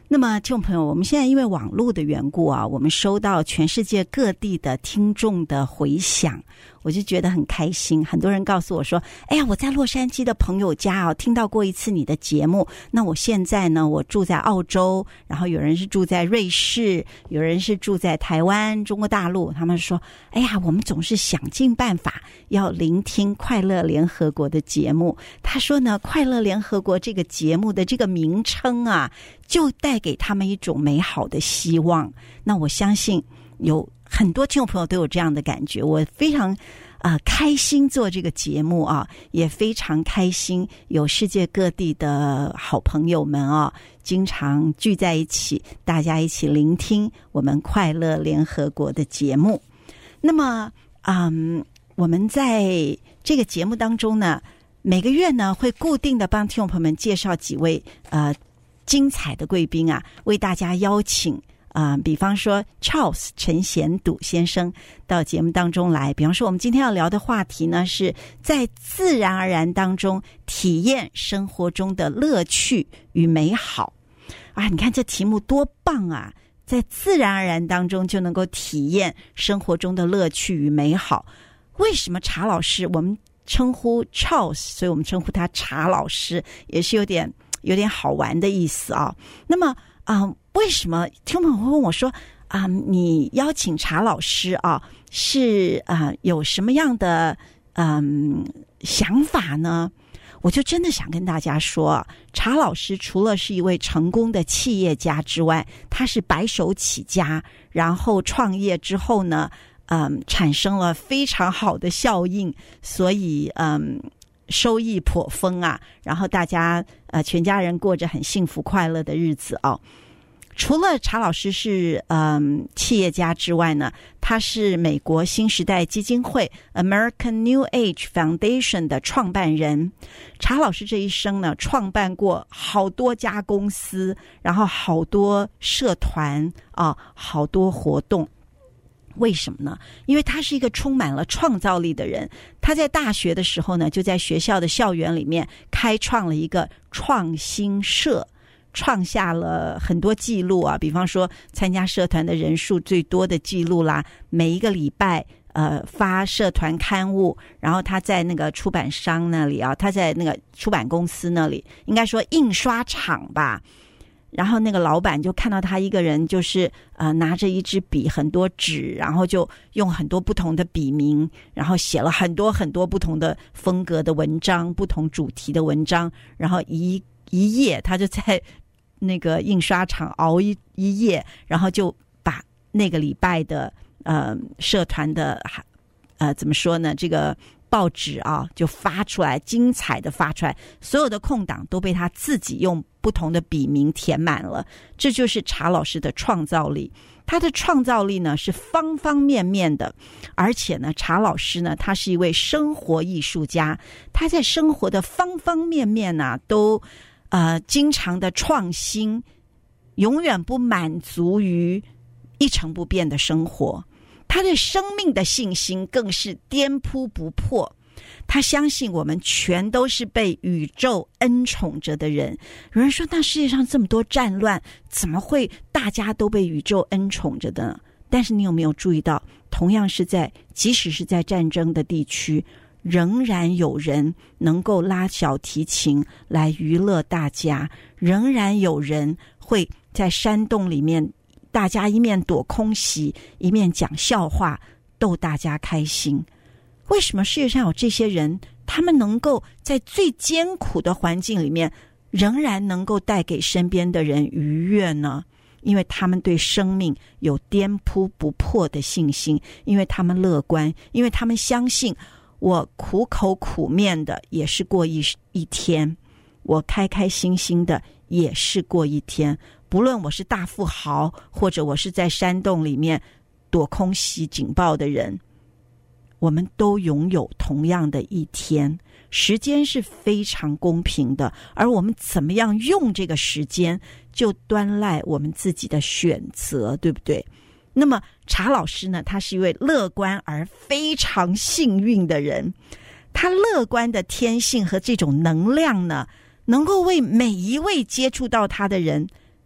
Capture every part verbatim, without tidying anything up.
那么听众朋友，我们现在因为网络的缘故啊，我们收到全世界各地的听众的回响，我就觉得很开心。很多人告诉我说，哎呀，我在洛杉矶的朋友家啊听到过一次你的节目，那我现在呢我住在澳洲，然后有人是住在瑞士，有人是住在台湾中国大陆，他们说，哎呀，我们总是想尽办法要聆听快乐联合国的节目。他说呢，快乐联合国这个节目的这个名称啊，就带给他们一种美好的希望。那我相信有很多听众朋友都有这样的感觉，我非常呃开心做这个节目啊，也非常开心有世界各地的好朋友们啊，经常聚在一起，大家一起聆听我们快乐联合国的节目。那么嗯，我们在这个节目当中呢，每个月呢会固定的帮听众朋友们介绍几位呃精彩的贵宾啊，为大家邀请啊、呃，比方说 Charles 陈贤笃先生到节目当中来。比方说我们今天要聊的话题呢，是在自然而然当中体验生活中的乐趣与美好啊！你看这题目多棒啊！在自然而然当中就能够体验生活中的乐趣与美好。为什么查老师我们称呼 Charles， 所以我们称呼他查老师，也是有点有点好玩的意思啊。那么啊、呃，为什么听众朋友会问我说啊、呃，你邀请查老师啊，是啊、呃、有什么样的嗯、呃、想法呢？我就真的想跟大家说，查老师除了是一位成功的企业家之外，他是白手起家，然后创业之后呢，嗯，产生了非常好的效应，所以嗯。收益颇丰啊，然后大家呃全家人过着很幸福快乐的日子哦。除了查老师是嗯企业家之外呢，他是美国新时代基金会 American New Age Foundation 的创办人。查老师这一生呢，创办过好多家公司，然后好多社团啊，好多活动。为什么呢？因为他是一个充满了创造力的人。他在大学的时候呢，就在学校的校园里面开创了一个创新社，创下了很多记录啊，比方说参加社团的人数最多的记录啦，每一个礼拜呃发社团刊物，然后他在那个出版商那里啊，他在那个出版公司那里，应该说印刷厂吧。然后那个老板就看到他一个人就是呃拿着一支笔很多纸，然后就用很多不同的笔名，然后写了很多很多不同的风格的文章，不同主题的文章，然后一一夜他就在那个印刷厂熬一一夜，然后就把那个礼拜的呃社团的呃怎么说呢这个报纸啊就发出来，精彩的发出来，所有的空档都被他自己用不同的笔名填满了。这就是查老师的创造力。他的创造力呢是方方面面的，而且呢查老师呢他是一位生活艺术家，他在生活的方方面面呢、啊、都呃经常的创新，永远不满足于一成不变的生活。他对生命的信心更是颠扑不破，他相信我们全都是被宇宙恩宠着的人。有人说，那世界上这么多战乱，怎么会大家都被宇宙恩宠着的呢？但是你有没有注意到，同样是在即使是在战争的地区，仍然有人能够拉小提琴来娱乐大家，仍然有人会在山洞里面，大家一面躲空袭，一面讲笑话，逗大家开心。为什么世界上有这些人，他们能够在最艰苦的环境里面，仍然能够带给身边的人愉悦呢？因为他们对生命有颠扑不破的信心，因为他们乐观，因为他们相信，我苦口苦面的也是过一一天，我开开心心的也是过一天。不论我是大富豪，或者我是在山洞里面躲空袭警报的人，我们都拥有同样的一天。时间是非常公平的，而我们怎么样用这个时间，就端赖我们自己的选择，对不对？那么查老师呢，他是一位乐观而非常幸运的人。他乐观的天性和这种能量呢，能够为每一位接触到他的人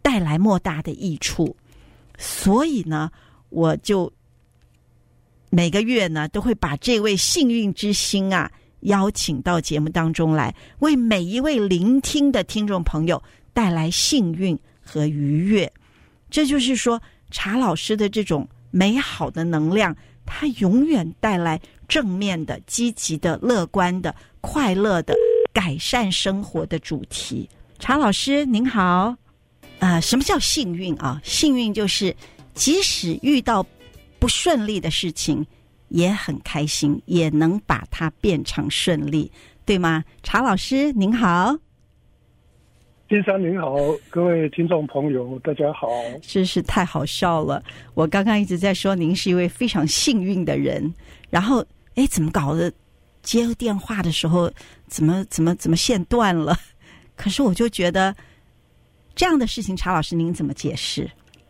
带来莫大的益处。所以呢，我就每个月呢都会把这位幸运之星啊邀请到节目当中来，为每一位聆听的听众朋友带来幸运和愉悦。这就是说，查老师的这种美好的能量，它永远带来正面的、积极的、乐观的、快乐的、改善生活的主题。查老师您好。呃，什么叫幸运啊？幸运就是即使遇到不顺利的事情也很开心，也能把它变成顺利，对吗？查老师您好。 金山您好，各位听众朋友大家好。 真是太好笑了，我刚刚一直在说您是一位非常幸运的人，然后哎，怎么搞的接电话的时候怎么怎么怎么线断了？可是我就觉得这样的事情，查老师您怎么解释？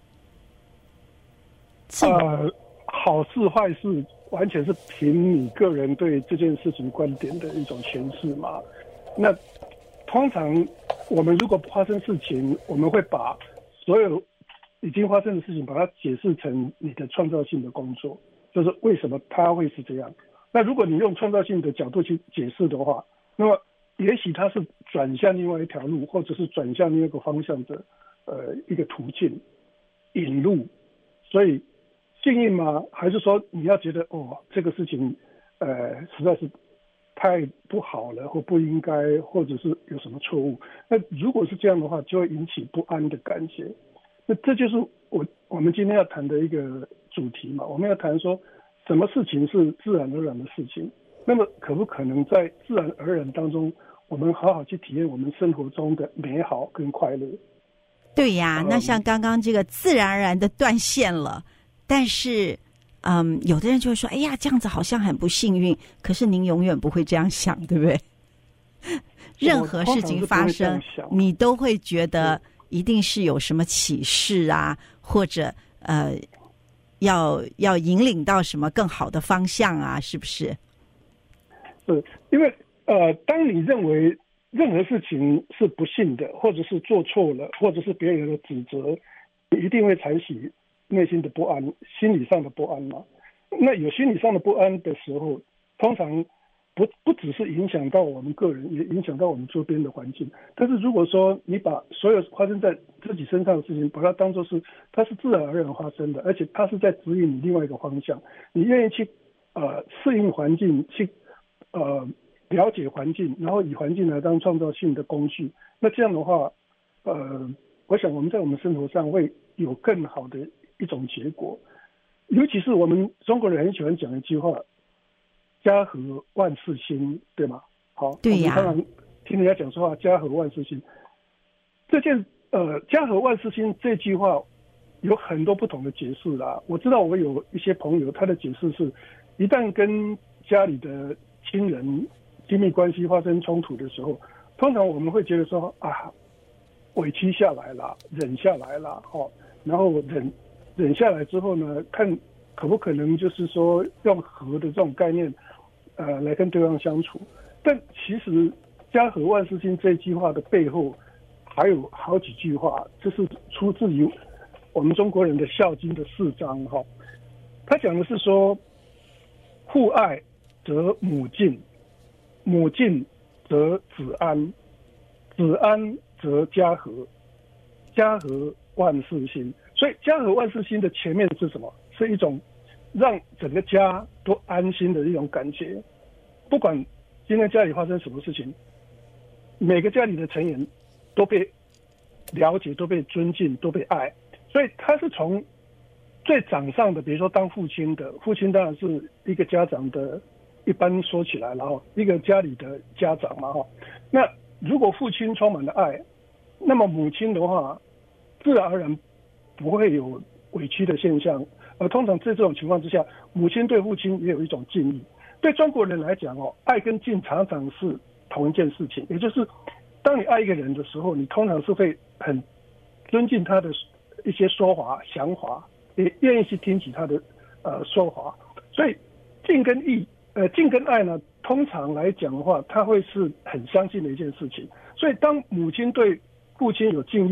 呃，好事坏事完全是凭你个人对这件事情观点的一种诠释嘛。那通常我们如果发生事情，我们会把所有已经发生的事情把它解释成你的创造性的工作，就是为什么它会是这样。那如果你用创造性的角度去解释的话，那么也许它是转向另外一条路，或者是转向另外一个方向的呃一个途径引路。所以幸运吗？还是说你要觉得哦这个事情呃实在是太不好了，或不应该，或者是有什么错误？那如果是这样的话，就会引起不安的感觉。那这就是我我们今天要谈的一个主题嘛。我们要谈说什么事情是自然而然的事情，那么可不可能在自然而然当中，我们好好去体验我们生活中的美好跟快乐？ 对呀，那像刚刚这个自然而然的断线了，但是嗯，有的人就会说，哎呀，这样子好像很不幸运。可是您永远不会这样想，对不对？任何事情发生，你都会觉得一定是有什么启示啊，或者呃，要要引领到什么更好的方向啊，是不是？ 是，因为呃，当你认为任何事情是不幸的，或者是做错了，或者是别人的指责，你一定会采取内心的不安，心理上的不安嘛。那有心理上的不安的时候，通常不不只是影响到我们个人，也影响到我们周边的环境。但是如果说你把所有发生在自己身上的事情，把它当作是它是自然而然发生的，而且它是在指引你另外一个方向，你愿意去呃适应环境，去呃了解环境，然后以环境来当创造性的工具，那这样的话，呃，我想我们在我们生活上会有更好的一种结果。尤其是我们中国人很喜欢讲一句话，家和万事兴，对吗？好， 对呀。 我们常常听人家讲说话，家和万事兴。这件呃，家和万事兴这句话有很多不同的解释啦。我知道我有一些朋友，他的解释是，一旦跟家里的亲人亲密关系发生冲突的时候，通常我们会觉得说啊，委屈下来了，忍下来了，哦，然后忍。忍下来之后呢，看可不可能就是说用和的这种概念，呃，来跟对方相处。但其实家和万事兴这句话的背后，还有好几句话，这是出自于我们中国人的《孝经》的四章哈。他讲的是说，父爱则母敬，母敬则子安，子安则家和，家和万事兴。所以家和万事兴的前面是什么？是一种让整个家都安心的一种感觉。不管今天家里发生什么事情，每个家里的成员都被了解，都被尊敬，都被爱。所以他是从最掌上的，比如说当父亲的，父亲当然是一个家长的，一般说起来，然后一个家里的家长嘛，哈。那如果父亲充满了爱，那么母亲的话，自然而然不会有委屈的现象，而通常在这种情况之下，母亲对父亲也有一种敬意。对中国人来讲哦，爱跟敬常常是同一件事情，也就是当你爱一个人的时候，你通常是会很尊敬他的一些说法、想法，也愿意去听取他的呃说法。所以敬跟义，呃敬跟爱呢，通常来讲的话，他会是很相近的一件事情。所以当母亲对父亲有敬意，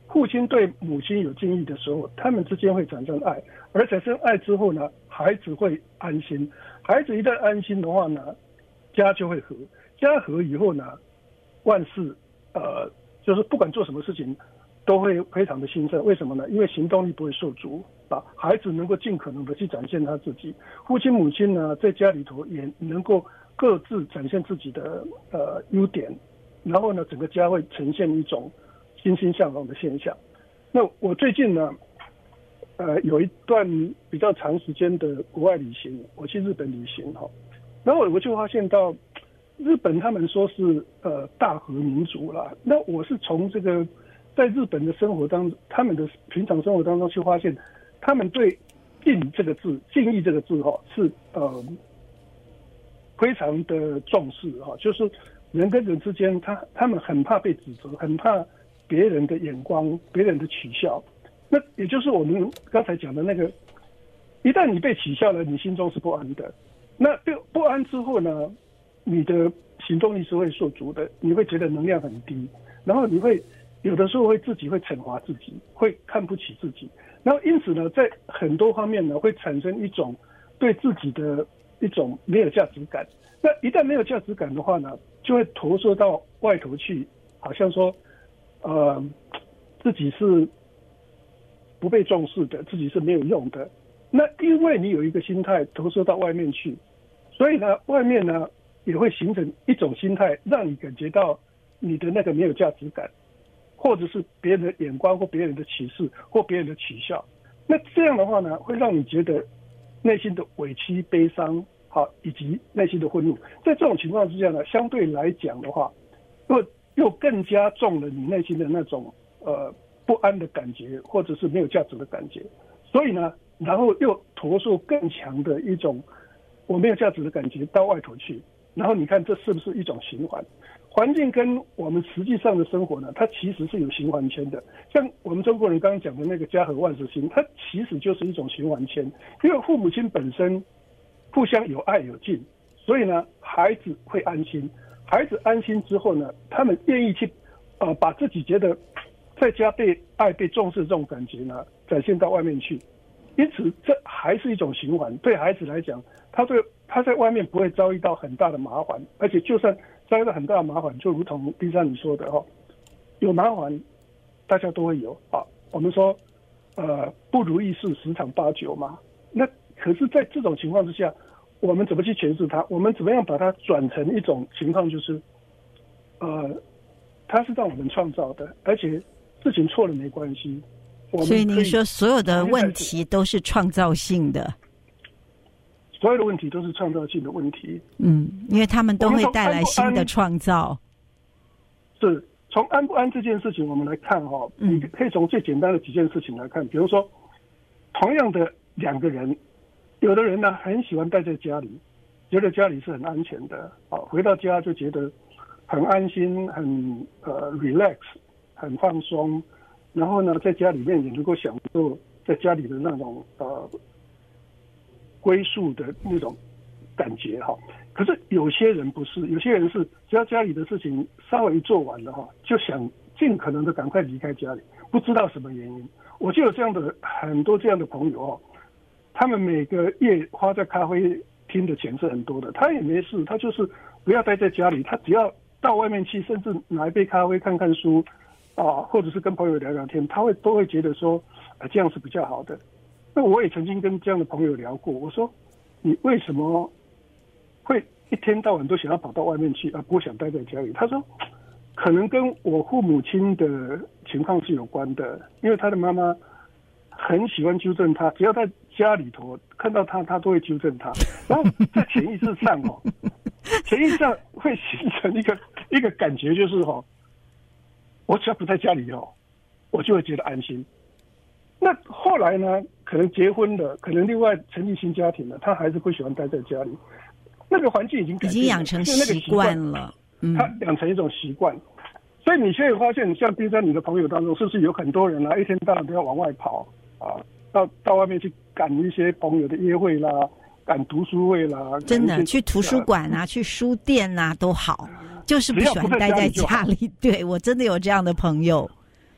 父亲对母亲有敬意的时候，他们之间会产生爱，而产生爱之后呢，孩子会安心。孩子一旦安心的话呢，家就会和。家和以后呢，万事呃，就是不管做什么事情，都会非常的兴盛。为什么呢？因为行动力不会受阻啊，孩子能够尽可能的去展现他自己。父亲母亲呢，在家里头也能够各自展现自己的呃优点，然后呢，整个家会呈现一种欣欣向荣的现象。那我最近呢，呃，有一段比较长时间的国外旅行，我去日本旅行哈，然后我就发现到日本他们说是呃大和民族啦，那我是从这个在日本的生活当中，他们的平常生活当中去发现，他们对敬这个字、敬意这个字哈是呃非常的重视哈，就是人跟人之间，他他们很怕被指责，很怕别人的眼光、别人的取笑。那也就是我们刚才讲的那个，一旦你被取笑了，你心中是不安的。那不安之后呢，你的行动力是会受阻的，你会觉得能量很低，然后你会有的时候会自己会惩罚自己，会看不起自己，然后因此呢，在很多方面呢，会产生一种对自己的一种没有价值感。那一旦没有价值感的话呢，就会投射到外头去，好像说，呃，自己是不被重视的，自己是没有用的。那因为你有一个心态投射到外面去，所以呢，外面呢也会形成一种心态，让你感觉到你的那个没有价值感，或者是别人的眼光或别人的歧视或别人的取笑。那这样的话呢，会让你觉得内心的委屈、悲伤，好，以及内心的愤怒。在这种情况之下呢，相对来讲的话，又又更加重了你内心的那种呃不安的感觉，或者是没有价值的感觉。所以呢，然后又投射更强的一种我没有价值的感觉到外头去。然后你看这是不是一种循环？环境跟我们实际上的生活呢，它其实是有循环圈的。像我们中国人刚刚讲的那个家和万事兴，它其实就是一种循环圈。因为父母亲本身互相有爱有敬，所以呢，孩子会安心。孩子安心之后呢，他们愿意去呃把自己觉得在家被爱被重视这种感觉呢，展现到外面去。因此这还是一种循环。对孩子来讲，他对他在外面不会遭遇到很大的麻烦，而且就算遭遇到很大的麻烦，就如同冰山你说的哈，有麻烦大家都会有啊。我们说呃不如意事十常八九嘛。那可是在这种情况之下，我们怎么去诠释它？我们怎么样把它转成一种情况，就是呃它是让我们创造的，而且事情错了没关系。 所以您说所有的问题都是创造性的， 所有的问题都是创造性的问题。 嗯，因为他们都会带来新的创造。 是从安不安这件事情，我们来看哈、哦，你可以从最简单的几件事情来看，比如说，同样的两个人，有的人呢很喜欢待在家里，觉得家里是很安全的，啊，回到家就觉得很安心，很呃 relax， 很放松。然后呢，在家里面也能够享受在家里的那种呃归宿的那种感觉哈。可是有些人不是，有些人是只要家里的事情稍微做完了哈，就想尽可能的赶快离开家里，不知道什么原因。我就有这样的很多这样的朋友哦，他们每个月花在咖啡厅的钱是很多的，他也没事，他就是不要待在家里，他只要到外面去，甚至拿一杯咖啡看看书。啊，或者是跟朋友聊聊天，他会都会觉得说，啊，这样是比较好的。那我也曾经跟这样的朋友聊过，我说，你为什么会一天到晚都想要跑到外面去，而不想待在家里？他说，可能跟我父母亲的情况是有关的，因为他的妈妈很喜欢纠正他，只要在家里头看到他，他都会纠正他。然后在潜意识上哦，潜意识上会形成一个一个感觉，就是哦。我只要不在家里哦，我就会觉得安心。那后来呢，可能结婚了，可能另外成立新家庭了，他还是会喜欢待在家里。那个环境已经改变了， 已经养成习惯了， 嗯，他养成一种习惯。所以你现在发现，像冰山你的朋友当中，是不是有很多人啊，一天到晚都要往外跑啊，到到外面去赶一些朋友的约会啦，赶读书会啦， 真的去图书馆啊，去书店啊都好。就是不喜欢待在家里，对，我真的有这样的朋友。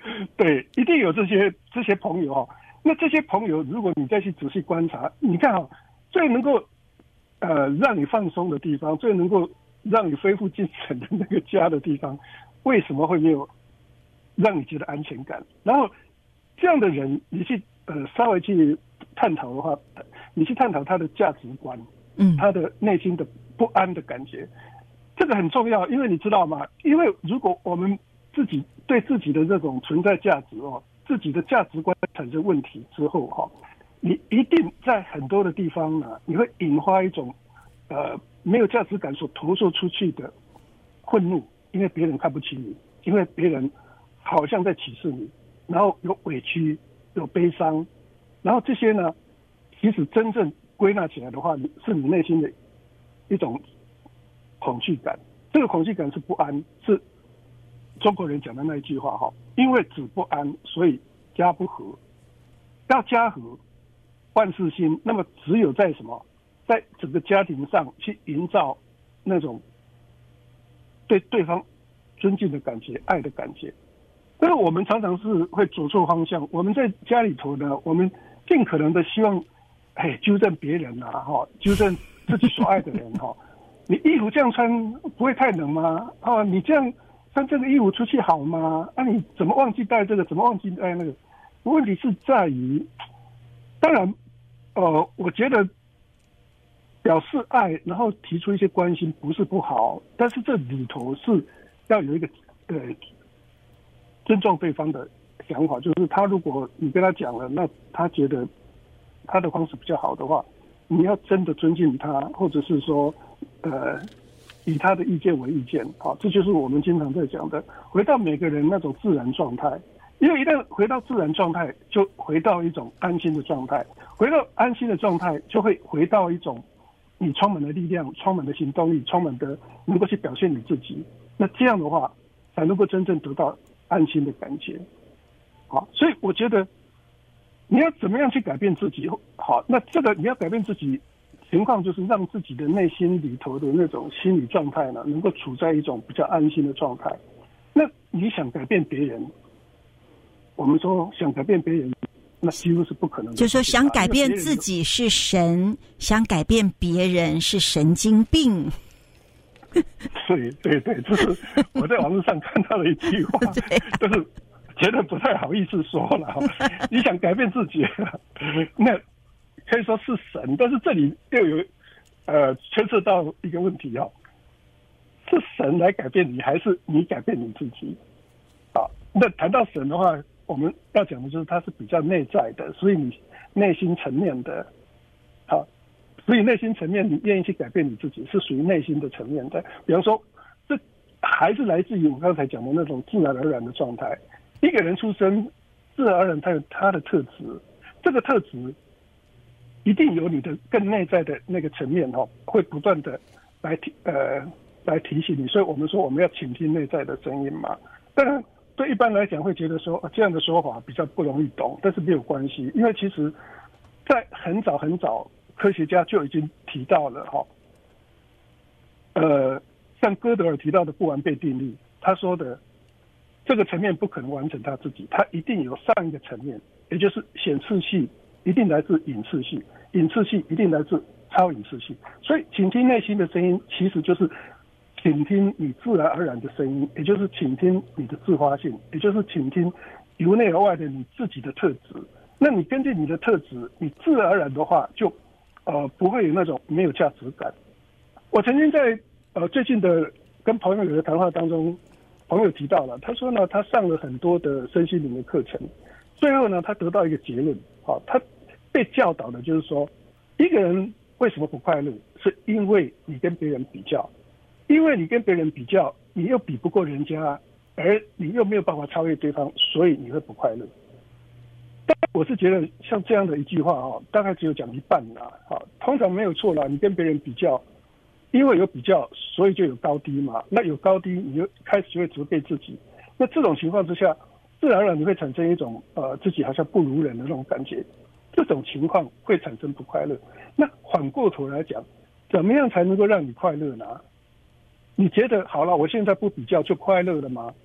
对，一定有这些这些朋友哦。那这些朋友，如果你再去仔细观察，你看哦，最能够呃让你放松的地方，最能够让你恢复精神的那个家的地方，为什么会没有让你觉得安全感？然后这样的人，你去呃稍微去探讨的话，你去探讨他的价值观，嗯，他的内心的不安的感觉，这个很重要，因为你知道吗？因为如果我们自己对自己的这种存在价值哦，自己的价值观产生问题之后哈、哦，你一定在很多的地方呢，你会引发一种呃没有价值感所投射出去的愤怒，因为别人看不起你，因为别人好像在歧视你，然后有委屈，有悲伤，然后这些呢，其实真正归纳起来的话，是你内心的一种恐惧感。这个恐惧感是不安，是中国人讲的那一句话哈，因为子不安，所以家不和。要家和，万事兴。那么只有在什么，在整个家庭上去营造那种对对方尊敬的感觉、爱的感觉。但是我们常常是会走错方向。我们在家里头呢，我们尽可能的希望，哎，纠正别人啊，哈，纠正自己所爱的人哈。你衣服这样穿不会太冷吗？啊，你这样穿这个衣服出去好吗？啊，你怎么忘记带这个？怎么忘记带那个？问题是在于，当然，呃，我觉得表示爱，然后提出一些关心不是不好，但是这里头是要有一个呃尊重对方的想法，就是他如果你跟他讲了，那他觉得他的方式比较好的话，你要真的尊敬他，或者是说呃以他的意见为意见，好，这就是我们经常在讲的，回到每个人那种自然状态。因为一旦回到自然状态，就回到一种安心的状态，回到安心的状态，就会回到一种你充满了力量、充满了行动力、充满的能够去表现你自己。那这样的话，才能够真正得到安心的感觉。好，所以我觉得你要怎么样去改变自己？好，那这个你要改变自己，情况就是让自己的内心里头的那种心理状态呢，能够处在一种比较安心的状态。那你想改变别人？我们说想改变别人，那几乎是不可能的。 就是说想改变自己是神，想改变别人是神经病。 对对对，这是我在网络上看到的一句话，就是觉得不太好意思说了。你想改变自己，那可以说是神，但是这里又有呃牵涉到一个问题哦，是神来改变你，还是你改变你自己？啊，那谈到神的话，我们要讲的就是它是比较内在的，所以你内心层面的，好，所以内心层面你愿意去改变你自己，是属于内心的层面的。比方说，这还是来自于我刚才讲的那种自然而然的状态。一个人出生，自然而然他有他的特质，这个特质一定有你的更内在的那个层面哦，会不断的来提呃来提醒你。所以我们说我们要倾听内在的声音嘛。当然，对一般来讲会觉得说、啊、这样的说法比较不容易懂，但是没有关系，因为其实在很早很早科学家就已经提到了哈、哦，呃，像哥德尔提到的不完备定律，他说的这个层面不可能完成他自己，他一定有上一个层面，也就是显示系一定来自隐次系，隐次系一定来自超隐次系，所以倾听内心的声音其实就是倾听你自然而然的声音，也就是倾听你的自发性，也就是倾听由内而外的你自己的特质。那你根据你的特质，你自然而然的话，就呃不会有那种没有价值感。我曾经在呃最近的跟朋友的谈话当中，朋友提到了，他说呢，他上了很多的身心灵的课程，最后呢，他得到一个结论，好、哦，他被教导的就是说，一个人为什么不快乐，是因为你跟别人比较。因为你跟别人比较，你又比不过人家，而你又没有办法超越对方，所以你会不快乐。但我是觉得像这样的一句话哦，大概只有讲一半啦，好，通常没有错啦。你跟别人比较，因为有比较，所以就有高低嘛。那有高低，你就开始就会责备自己。那这种情况之下，自然而然你会产生一种呃自己好像不如人的那种感觉。这种情况会产生不快乐。那反过头来讲，怎么样才能够让你快乐呢？你觉得好了，我现在不比较就快乐了吗？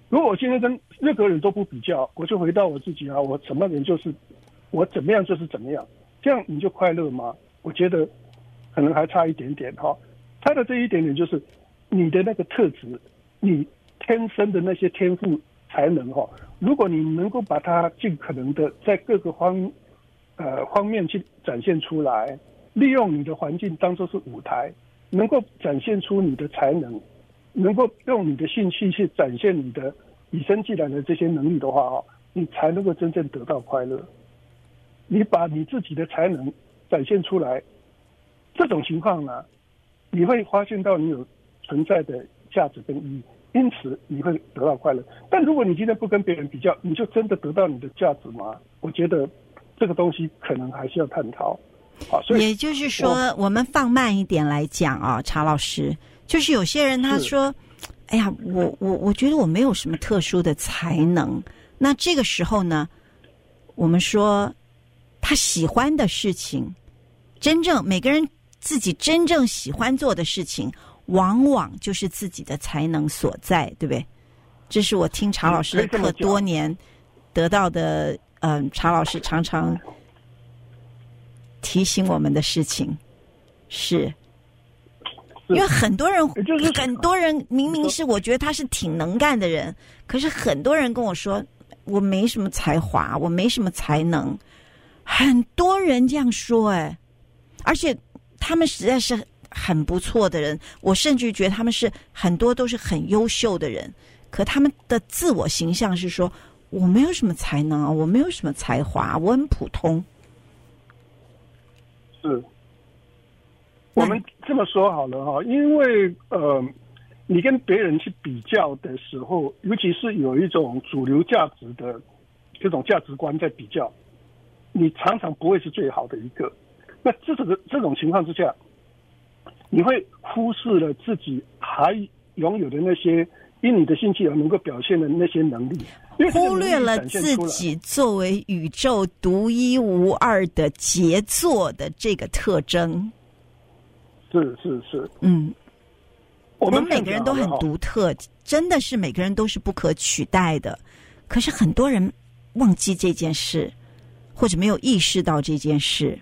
如果我今天跟任何人都不比较，我就回到我自己啊，我什么人就是我怎么样就是怎么样，这样你就快乐吗？我觉得可能还差一点点哈。差的这一点点就是你的那个特质，你天生的那些天赋才能哈，如果你能够把它尽可能的在各个方呃方面去展现出来，利用你的环境当作是舞台，能够展现出你的才能，能够用你的兴趣去展现你的与生俱来的这些能力的话，你才能够真正得到快乐。你把你自己的才能展现出来，这种情况呢，你会发现到你有存在的价值跟意义，因此你会得到快乐。但如果你今天不跟别人比较，你就真的得到你的价值吗？我觉得这个东西可能还是要探讨。啊，所以也就是说，我们放慢一点来讲啊，查老师，就是有些人他说，哎呀，我我我觉得我没有什么特殊的才能。那这个时候呢，我们说他喜欢的事情，真正每个人自己真正喜欢做的事情，往往就是自己的才能所在，对不对？这是我听查老师的课多年得到的，嗯、呃，查老师常常提醒我们的事情。是因为很多人，很多人明明是我觉得他是挺能干的人，可是很多人跟我说我没什么才华，我没什么才能，很多人这样说，哎，而且他们实在是很不错的人，我甚至觉得他们是很多都是很优秀的人，可他们的自我形象是说我没有什么才能啊，我没有什么才华，我很普通。 是，我们这么说好了哈，因为呃，你跟别人去比较的时候，尤其是有一种主流价值的这种价值观在比较，你常常不会是最好的一个。那这个这种情况之下，你会忽视了自己还拥有的那些因你的兴趣而能够表现的那些能力， 忽略了自己作为宇宙独一无二的杰作的这个特征。 是是是， 嗯， 我们每个人都很独特，真的是每个人都是不可取代的。可是很多人忘记这件事，或者没有意识到这件事。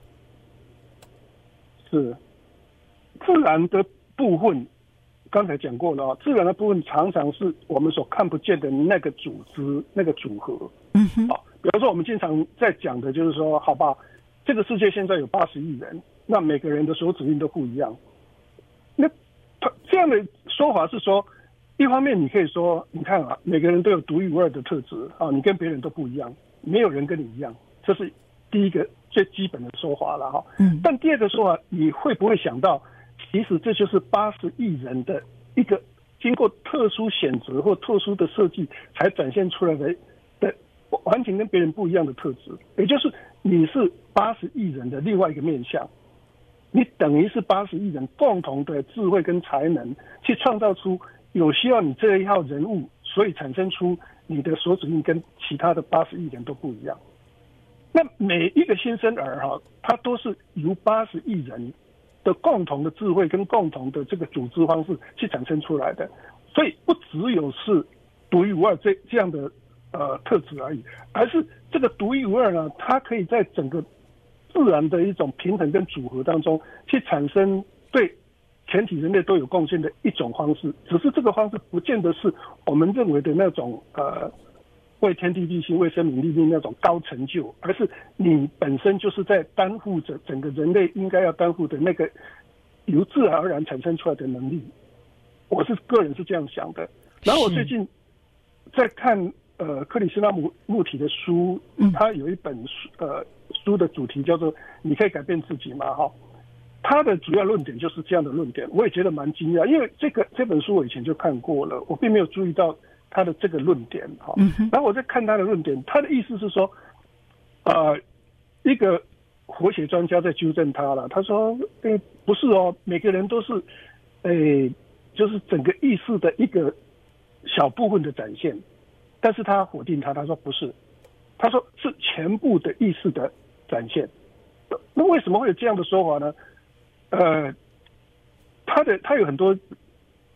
是自然的部分。刚才讲过了啊，自然的部分常常是我们所看不见的那个组织、那个组合。 嗯哼， 啊，比方说我们经常在讲的就是说，好吧，这个世界现在有八十亿人，那每个人的手指印都不一样。那这样的说法是说，一方面你可以说，你看啊，每个人都有独一无二的特质啊，你跟别人都不一样，没有人跟你一样，这是第一个最基本的说法了哈。 嗯， 但第二个说法，你会不会想到？其实这就是八十亿人的一个经过特殊选择或特殊的设计才展现出来的的完全跟别人不一样的特质，也就是你是八十亿人的另外一个面向，你等于是八十亿人共同的智慧跟才能去创造出有需要你这一号人物，所以产生出你的手指印跟其他的八十亿人都不一样。那每一个新生儿哈，他都是由八十亿人的共同的智慧跟共同的这个组织方式去产生出来的，所以不只有是独一无二这这样的呃特质而已，而是这个独一无二呢，它可以在整个自然的一种平衡跟组合当中去产生对全体人类都有贡献的一种方式，只是这个方式不见得是我们认为的那种呃为天地立心、为生民立命那种高成就，而是你本身就是在担负着整个人类应该要担负的那个由自然而然产生出来的能力。我是个人是这样想的。然后我最近在看呃克里斯纳穆穆提的书，他有一本书呃书的主题叫做“你可以改变自己”嘛，哈。他的主要论点就是这样的论点，我也觉得蛮惊讶，因为这个这本书我以前就看过了，我并没有注意到他的这个论点哈，然后我在看他的论点，他的意思是说，呃，一个活学专家在纠正他了。他说，诶，不是哦，每个人都是，诶，就是整个意识的一个小部分的展现，但是他否定他，他说不是，他说是全部的意识的展现。那为什么会有这样的说法呢？呃，他的他有很多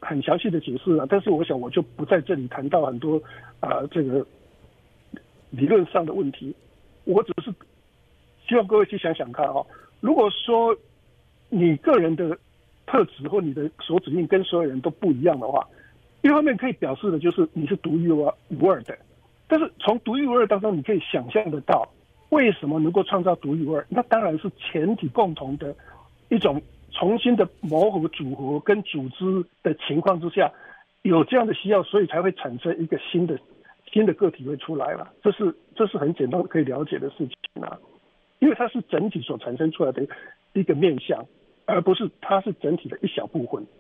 很详细的解释了，但是我想我就不在这里谈到很多啊、呃、这个理论上的问题，我只是希望各位去想想看哦，如果说你个人的特质或你的所指令跟所有人都不一样的话，一方面可以表示的就是你是独一无二的，但是从独一无二当中，你可以想象得到为什么能够创造独一无二，那当然是全体共同的一种重新的磨合组合跟组织的情况之下，有这样的需要，所以才会产生一个新的新的个体会出来了。这是这是很简单可以了解的事情啊，因为它是整体所产生出来的一个面向，而不是它是整体的一小部分。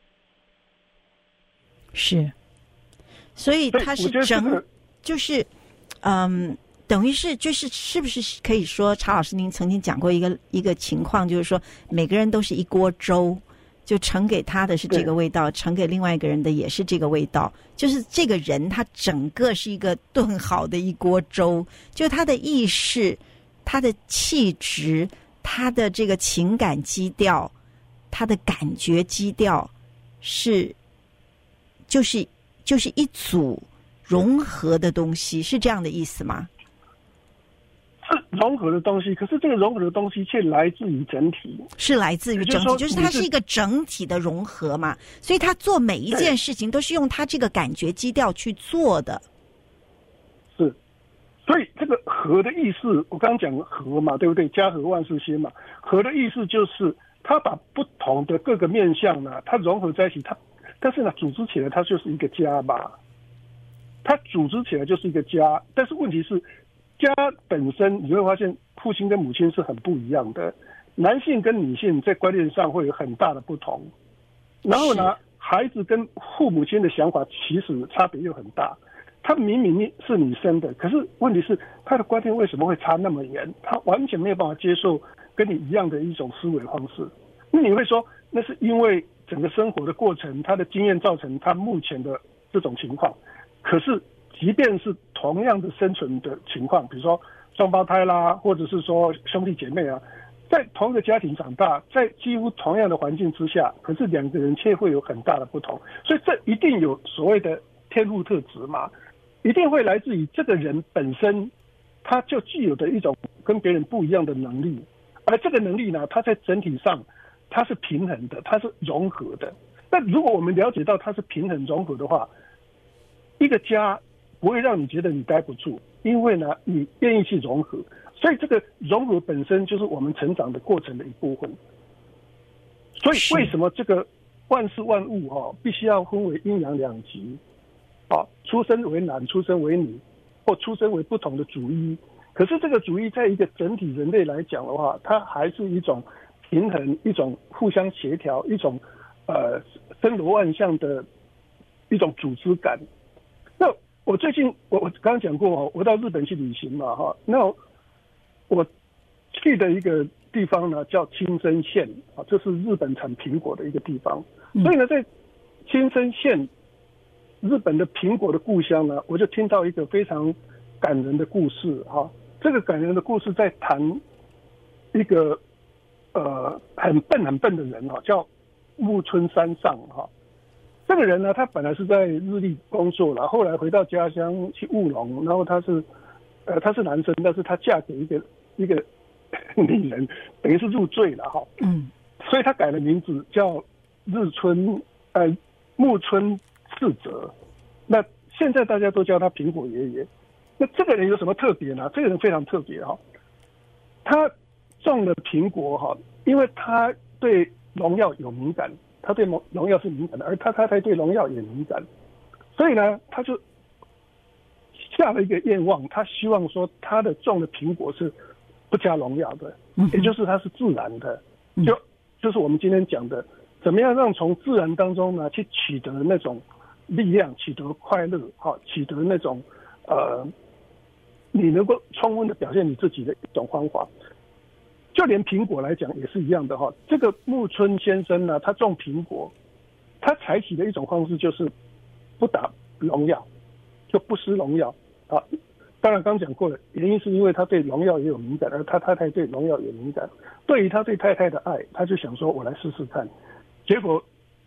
是，所以它是整，这个、就是嗯。等于是就是是不是可以说，查老师您曾经讲过一个一个情况，就是说每个人都是一锅粥，就盛给他的是这个味道，盛给另外一个人的也是这个味道，就是这个人他整个是一个炖好的一锅粥，就他的意识、他的气质、他的这个情感基调、他的感觉基调是就是就是一组融合的东西，是这样的意思吗？ 是融合的东西，可是这个融合的东西却来自于整体，是来自于整体，就是它是一个整体的融合嘛，所以他做每一件事情都是用他这个感觉基调去做的。是，所以这个和的意思，我刚刚讲和嘛，对不对？家和万事兴嘛，和的意思就是他把不同的各个面向呢，它融合在一起，它但是呢，组织起来它就是一个家吧，它组织起来就是一个家，但是问题是。家本身你会发现父亲跟母亲是很不一样的，男性跟女性在观念上会有很大的不同，然后呢孩子跟父母亲的想法其实差别又很大，他明明是你生的，可是问题是他的观念为什么会差那么远，他完全没有办法接受跟你一样的一种思维方式。那你会说那是因为整个生活的过程他的经验造成他目前的这种情况，可是即便是同样的生存的情况，比如说双胞胎啦，或者是说兄弟姐妹啊，在同一个家庭长大，在几乎同样的环境之下，可是两个人却会有很大的不同，所以这一定有所谓的天赋特质嘛，一定会来自于这个人本身他就具有的一种跟别人不一样的能力，而这个能力呢，它在整体上它是平衡的，它是融合的。那如果我们了解到它是平衡融合的话，一个家不会让你觉得你待不住，因为呢，你愿意去融合，所以这个融合本身就是我们成长的过程的一部分。所以为什么这个万事万物哦，必须要分为阴阳两极，啊，出生为男，出生为女，或出生为不同的主义。可是这个主义在一个整体人类来讲的话，它还是一种平衡，一种互相协调，一种呃森罗万象的一种组织感。那我最近我我刚刚讲过，我到日本去旅行嘛哈，那我去的一个地方呢叫青森县啊，这是日本产苹果的一个地方。所以呢，在青森县日本的苹果的故乡呢，我就听到一个非常感人的故事哈。这个感人的故事在谈一个呃很笨很笨的人哈，叫木村山上哈。这个人呢，他本来是在日立工作了，后来回到家乡去务农，然后他是，呃，他是男生，但是他嫁给一个一个女人，等于是入赘了哈。嗯。所以他改了名字叫日村呃木村次泽，那现在大家都叫他苹果爷爷。那这个人有什么特别呢？这个人非常特别哈，他种了苹果哈，因为他对农药有敏感。他对农药是敏感的，而他太太对农药也敏感，所以呢，他就下了一个愿望，他希望说他的种的苹果是不加农药的，也就是它是自然的，就就是我们今天讲的，怎么样让从自然当中呢去取得那种力量，取得快乐，好，取得那种呃，你能够充分的表现你自己的一种方法。就连苹果来讲也是一样的哈，这个木村先生呢，他种苹果，他采取的一种方式就是不打农药，就不施农药啊。当然刚讲过了，原因是因为他对农药也有敏感，而他太太对农药也敏感。对于他对太太的爱，他就想说我来试试看。结果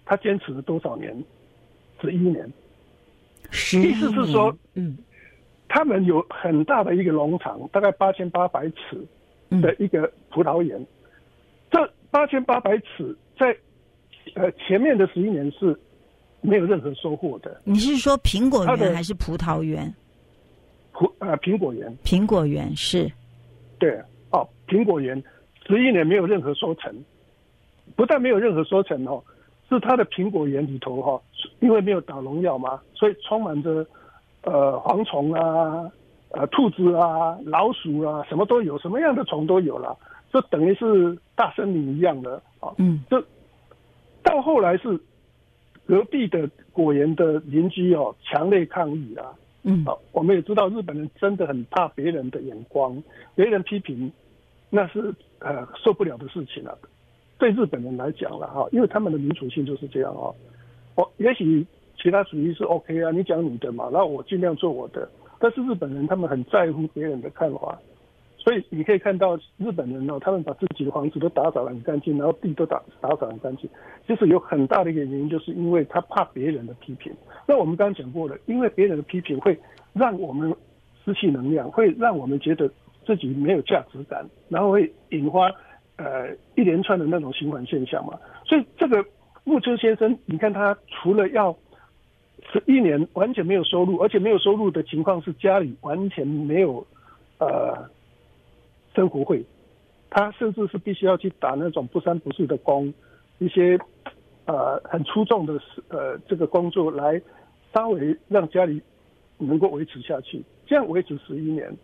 他坚持了多少年？十一年。 十一年。 意思是说， 嗯， 他们有很大的一个农场，大概八千八百尺的一个葡萄园。嗯、这八千八百尺在呃前面的十一年是没有任何收获的。 你是说苹果园还是葡萄园？ 葡呃苹果园。 苹果园是。 对，哦，苹果园十一年没有任何收成，不但没有任何收成哦。是它的苹果园里头哈、哦，因为没有打农药嘛，所以充满着呃蝗虫啊、呃兔子啊、老鼠啊，什么都有，什么样的虫都有了，就等于是大森林一样的啊。嗯，就到后来是隔壁的果园的邻居哦强烈抗议啊。嗯，啊，我们也知道日本人真的很怕别人的眼光，别人批评那是呃受不了的事情啊。对日本人来讲了哈，因为他们的民主性就是这样哦。我也许其他主义是 OK 啊，你讲你的嘛，然后我尽量做我的。但是日本人他们很在乎别人的看法，所以你可以看到日本人哦，他们把自己的房子都打扫得很干净，然后地都打打扫很干净。其实有很大的一个原因，就是因为他怕别人的批评。那我们刚刚讲过了，因为别人的批评会让我们失去能量，会让我们觉得自己没有价值感，然后会引发。呃，一连串的那种循环现象嘛，所以这个木村先生，你看他除了要十一年完全没有收入，而且没有收入的情况是家里完全没有呃生活费，他甚至是必须要去打那种不三不四的工，一些呃很出众的呃这个工作来稍微让家里能够维持下去，这样维持十一年。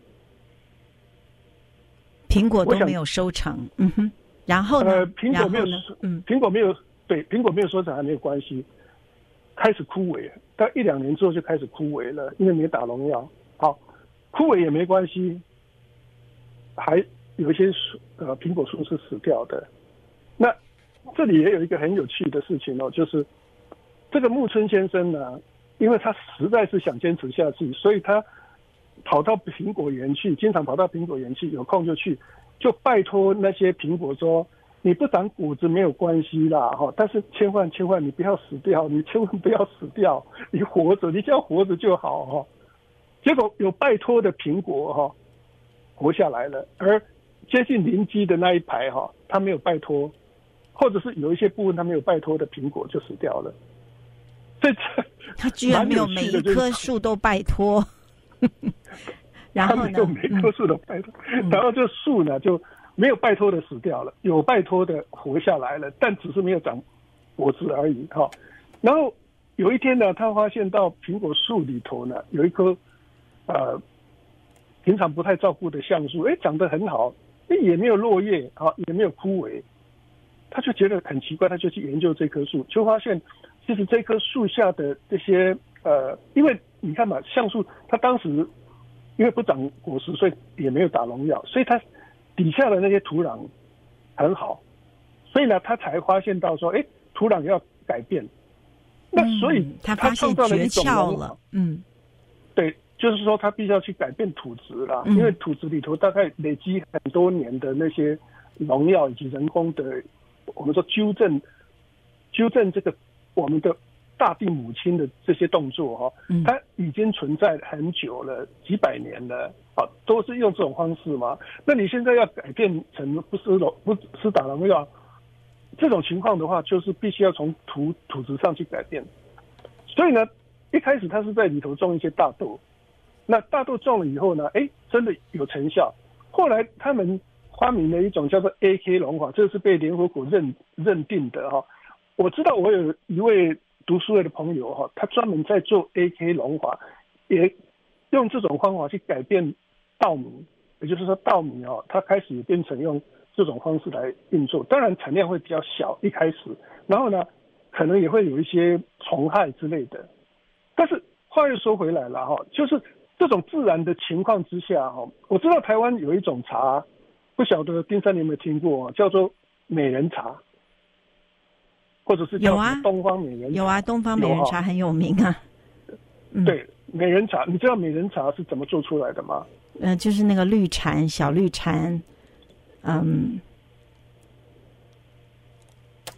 苹果都没有收成，嗯哼，然后呢？ 呃，苹果没有， 嗯， 苹果没有，对，苹果没有收成还没有关系，开始枯萎，到一两年之后就开始枯萎了，因为没打农药。好，枯萎也没关系，还有一些树，呃，苹果树是死掉的。那这里也有一个很有趣的事情哦，就是这个木村先生呢，因为他实在是想坚持下去，所以他。跑到苹果园去，经常跑到苹果园去，有空就去，就拜托那些苹果说：“你不长果子没有关系啦，哈，但是千万千万你不要死掉，你千万不要死掉，你活着，你只要活着就好哈。”结果有拜托的苹果哈活下来了，而接近邻居的那一排哈，他没有拜托，或者是有一些部分他没有拜托的苹果就死掉了。所以他居然没有每一棵树都拜托。然后呢？ 他没有每棵树都拜托，嗯、然后这树呢就没有拜托的死掉了，有拜托的活下来了，但只是没有长果子而已哈。然后有一天呢，他发现到苹果树里头呢有一棵呃平常不太照顾的橡树，哎，长得很好，哎，也没有落叶啊，也没有枯萎，他就觉得很奇怪，他就去研究这棵树，就发现其实这棵树下的这些呃，因为你看嘛，橡树它当时因为不长果实，所以也没有打农药，所以它底下的那些土壤很好，所以呢，他才发现到说，哎，土壤要改变。那所以他创造了一种农法， 嗯， 对，就是说他必须要去改变土质啦，嗯、因为土质里头大概累积很多年的那些农药以及人工的，我们说纠正纠正这个我们的。大地母亲的这些动作哈、哦，它已经存在很久了，几百年了，啊，都是用这种方式嘛。那你现在要改变成不施农不施打农药，这种情况的话，就是必须要从土土质上去改变。所以呢，一开始他是在里头种一些大豆，那大豆种了以后呢，哎，真的有成效。后来他们发明了一种叫做 A K 农法，这是被联合国认认定的哈、哦。我知道我有一位。读书会的朋友哈，他专门在做 A K 农法，也用这种方法去改变稻米，也就是说稻米哦，它开始也变成用这种方式来运作，当然产量会比较小一开始，然后呢，可能也会有一些虫害之类的。但是话又说回来了哈，就是这种自然的情况之下哈，我知道台湾有一种茶，不晓得丁山你有没有听过，叫做美人茶。或者是叫东方美人茶， 有啊，东方美人茶很有名啊。 嗯、对，美人茶，你知道美人茶是怎么做出来的吗？ 嗯、呃，就是那个绿蝉，小绿蝉，嗯，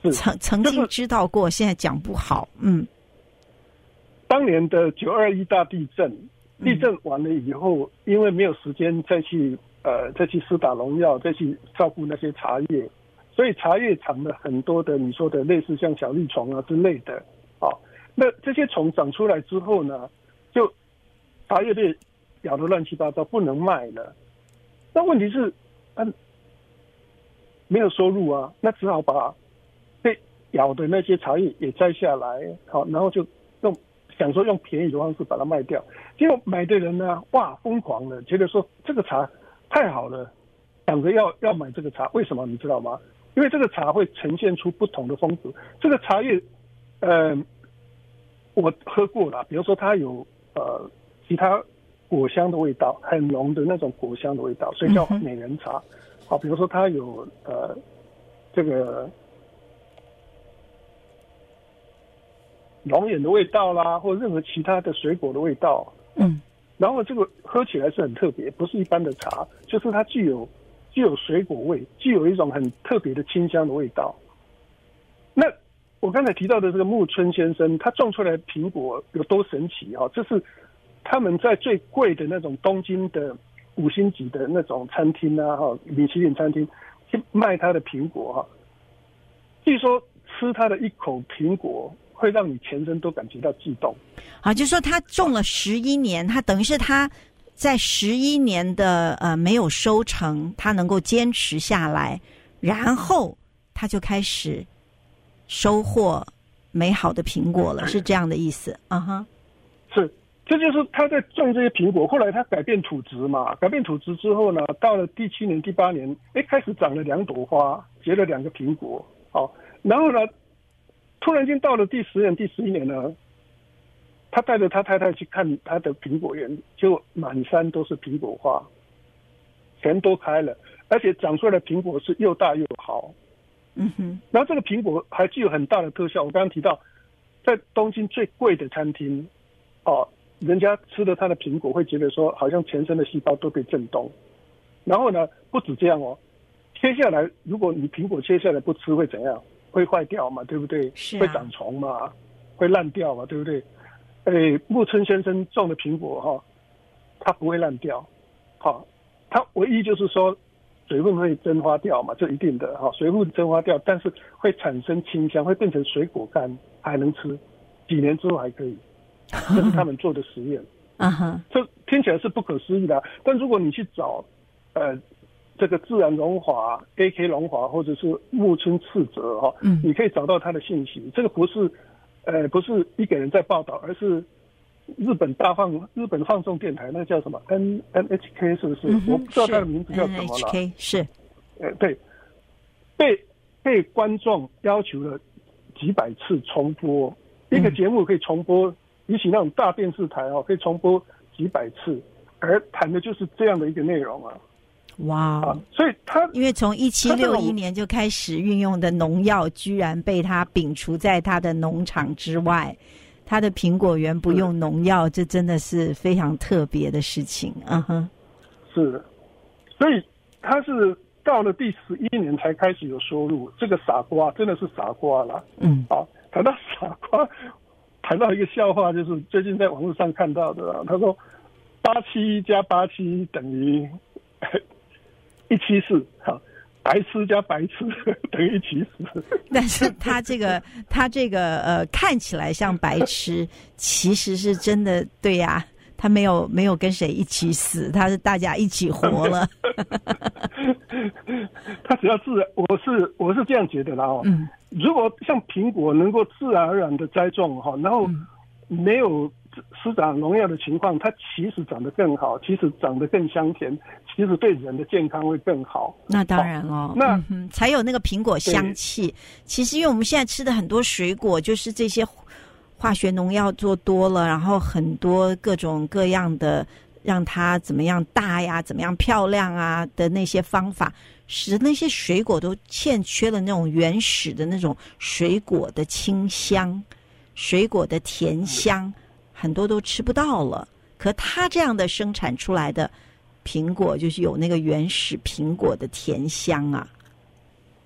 曾曾经知道过，就是、现在讲不好。嗯， 当年的九二一大地震，地震完了以后，嗯、因为没有时间再去呃再去施打农药，再去照顾那些茶叶，所以茶叶长了很多的你说的类似像小绿虫啊之类的啊。那这些虫长出来之后呢，就茶叶被咬得乱七八糟，不能卖了。那问题是，嗯、啊，没有收入啊，那只好把被咬的那些茶叶也摘下来，好，然后就用想说用便宜的方式把它卖掉。结果买的人呢，哇，疯狂了，觉得说这个茶太好了，想着要要买这个茶。为什么你知道吗？因为这个茶会呈现出不同的风格。这个茶叶，呃，我喝过了，比如说它有呃其他果香的味道，很浓的那种果香的味道，所以叫美人茶。好，比如说它有呃这个龙眼的味道啦，或者任何其他的水果的味道。 嗯， 然后这个喝起来是很特别，不是一般的茶，就是它具有具有水果味，具有一种很特别的清香的味道。那我刚才提到的这个木村先生，他种出来的苹果有多神奇啊！这是他们在最贵的那种东京的五星级的那种餐厅啊，哈，米其林餐厅去卖他的苹果哈。据说吃他的一口苹果，会让你全身都感觉到悸动。 好，就说他种了十一年，他等于是他在十一年的呃没有收成，他能够坚持下来，然后他就开始收获美好的苹果了，是这样的意思啊哈？ Uh-huh. 是，这就是他在种这些苹果。后来他改变土质嘛，改变土质之后呢，到了第七年、第八年，哎，开始长了两朵花，结了两个苹果。好，然后呢，突然间到了第十年、第十一年呢，他带着他太太去看他的苹果园，就满山都是苹果花，全都开了，而且长出来的苹果是又大又好。 嗯哼， 然后这个苹果还具有很大的特效。我刚刚提到，在东京最贵的餐厅，哦，人家吃了他的苹果会觉得说，好像全身的细胞都被震动。然后呢，不止这样哦，切下来，如果你苹果切下来不吃会怎样？会坏掉嘛，对不对？ 是啊， 会长虫嘛，会烂掉嘛，对不对？诶，木村先生种的苹果哈、哦，它不会烂掉，好、哦，它唯一就是说水分会蒸发掉嘛，这一定的哈、哦，水分蒸发掉，但是会产生清香，会变成水果干，还能吃，几年之后还可以，这是他们做的实验。 啊哈， 这听起来是不可思议的、啊，但如果你去找，呃。这个自然荣华 A K 荣华或者是木村次哲哈、哦，嗯，你可以找到他的信息。这个不是，呃，不是一个人在报道，而是日本大放日本放送电台，那叫什么 N N H K 是不是？嗯、我不知道他的名字叫什么了。N H K 是， 呃，对，被被观众要求了几百次重播，一个节目可以重播，比起那种大电视台哦，可以重播几百次，而谈的就是这样的一个内容啊。 哇、wow 啊！所以他因为从一七六一年就开始运用的农药，居然被他摒除在他的农场之外，他的苹果园不用农药，这真的是非常特别的事情。嗯哼， 是，所以他是到了第十一年才开始有收入。这个傻瓜真的是傻瓜啦。 嗯， 好、啊，谈到傻瓜，谈到一个笑话，就是最近在网络上看到的、啊，他说八七加八七等于。一七四，好，白痴加白痴等于一七四。 但是他这个，他这个呃，看起来像白痴，其实是真的，对呀、啊，他没有没有跟谁一起死，他是大家一起活了。 他只要自然，我是我是这样觉得啦哦。嗯，如果像苹果能够自然而然的栽种哈，然后没有施打农药的情况，它其实长得更好，其实长得更香甜，其实对人的健康会更好。 那当然了，哦、那、嗯、才有那个苹果香气。其实因为我们现在吃的很多水果，就是这些化学农药做多了，然后很多各种各样的让它怎么样大呀，怎么样漂亮啊的那些方法，使那些水果都欠缺了那种原始的那种水果的清香、水果的甜香。很多都吃不到了，可它这样的生产出来的苹果，就是有那个原始苹果的甜香啊。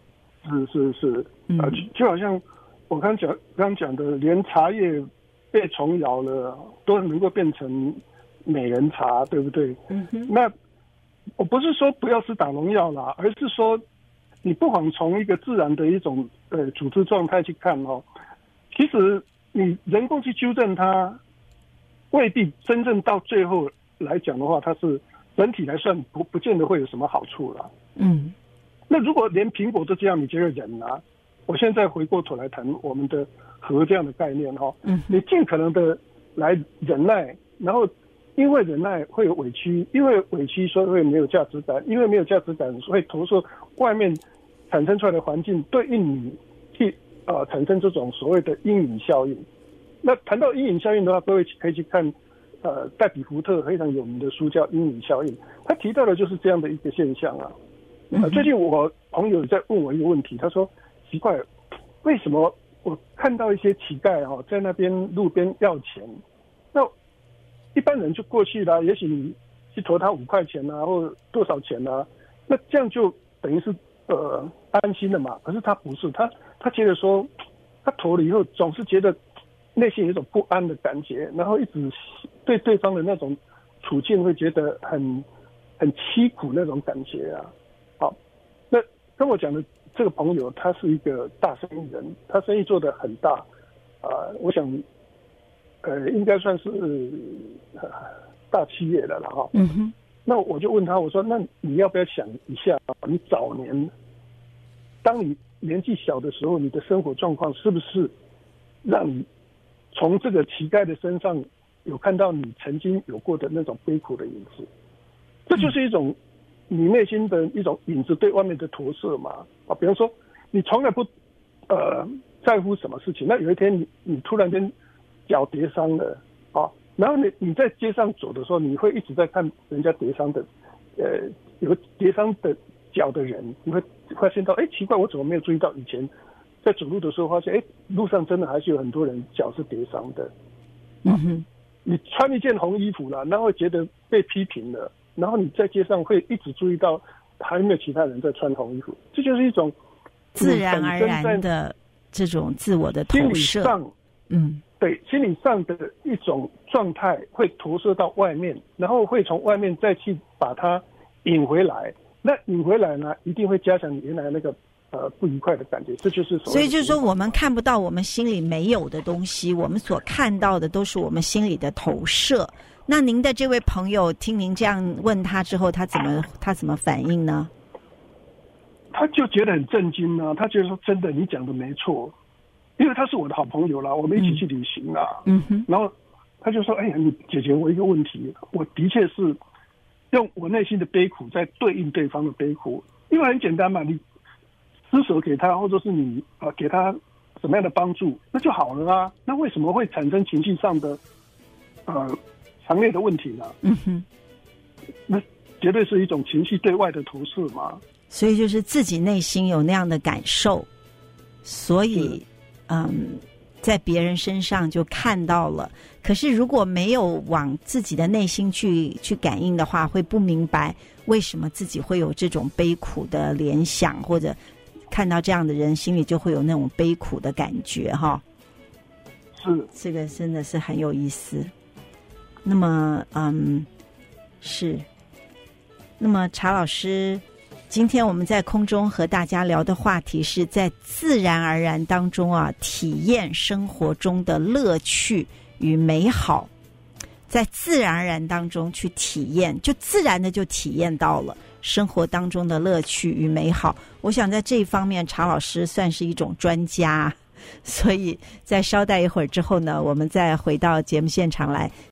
是是是，嗯、呃，就好像我刚讲刚讲的，连茶叶被虫咬了都能够变成美人茶，对不对？嗯哼。那我不是说不要吃打农药啦，而是说你不妨从一个自然的一种呃组织状态去看哦。其实你人工去纠正它，未必真正到最后来讲的话，它是整体来算不不见得会有什么好处啦。嗯。那如果连苹果都这样，你觉得人啊？我现在回过头来谈我们的和这样的概念哈，嗯，你尽可能的来忍耐，然后因为忍耐会有委屈，因为委屈所以会没有价值感，因为没有价值感会投射外面产生出来的环境对应你去呃产生这种所谓的阴影效应。那谈到阴影效应的话，各位可以去看呃戴比福特非常有名的书叫《阴影效应》，他提到的就是这样的一个现象啊。呃、最近我朋友在问我一个问题，他说奇怪，为什么我看到一些乞丐哈、哦、在那边路边要钱，那一般人就过去了，也许你去投他五块钱啊，或多少钱啊，那这样就等于是呃安心了嘛。可是他不是，他他觉得说他投了以后总是觉得内心有一种不安的感觉，然后一直对对方的那种处境会觉得很很凄苦那种感觉啊。好，那跟我讲的这个朋友，他是一个大生意人，他生意做得很大，啊、呃，我想，呃，应该算是、呃、大企业的了哈。嗯哼。那我就问他，我说，那你要不要想一下，你早年，当你年纪小的时候，你的生活状况是不是让你从这个乞丐的身上有看到你曾经有过的那种悲苦的影子？这就是一种。你内心的一种影子对外面的投射嘛，啊，比方说你从来不呃在乎什么事情，那有一天你你突然间脚跌伤了啊，然后你你在街上走的时候，你会一直在看人家跌伤的，呃，有跌伤的脚的人，你会发现到，哎，奇怪，我怎么没有注意到以前在走路的时候发现，哎，路上真的还是有很多人脚是跌伤的，嗯哼，你穿一件红衣服了，然后觉得被批评了。然后你在街上会一直注意到还有没有其他人在穿红衣服，这就是一种自然而然的这种自我的投射。心理上，嗯，对，心理上的一种状态会投射到外面，然后会从外面再去把它引回来。那引回来呢，一定会加强你原来那个呃不愉快的感觉。这就是所谓。 所以就是说，我们看不到我们心里没有的东西，我们所看到的都是我们心里的投射。那您的这位朋友听您这样问他之后，他怎么他怎么反应呢？ 他就觉得很震惊啊，他觉得说真的，你讲的没错，因为他是我的好朋友啦，我们一起去旅行啊。嗯哼。然后他就说：“哎呀，你解决我一个问题，我的确是用我内心的悲苦在对应对方的悲苦，因为很简单嘛，你施舍给他，或者是你啊给他什么样的帮助，那就好了啊。那为什么会产生情绪上的呃？”强烈的问题呢？嗯哼，那绝对是一种情绪对外的投射嘛。 所以就是自己内心有那样的感受，所以嗯，在别人身上就看到了。可是如果没有往自己的内心去去感应的话，会不明白为什么自己会有这种悲苦的联想，或者看到这样的人心里就会有那种悲苦的感觉哈。 是， 这个真的是很有意思。那么，嗯，是。那么，查老师，今天我们在空中和大家聊的话题是在自然而然当中啊，体验生活中的乐趣与美好，在自然而然当中去体验，就自然的就体验到了生活当中的乐趣与美好。我想在这一方面，查老师算是一种专家。所以在稍待一会儿之后呢，我们再回到节目现场来